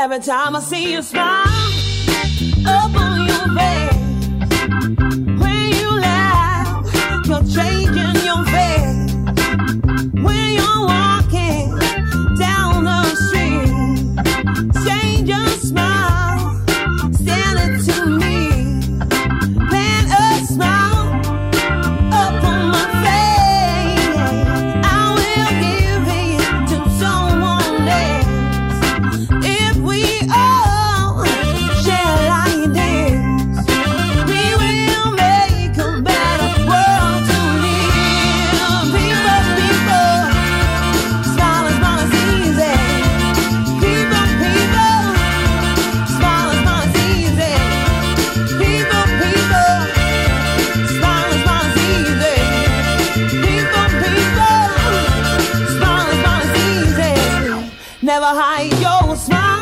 Every time I see you smile up on your face, when you laugh, you're changing your face. When you're walking down the street, change your smile, stand it to me. Plant a smile up on my face. I will give it to someone else. If we all share like this, we will make a better world to live. People, people, smile as long as easy. People, people, smile as long as easy. People, people, smile as long as easy. People, people, smile as long as easy. Never hide your smile.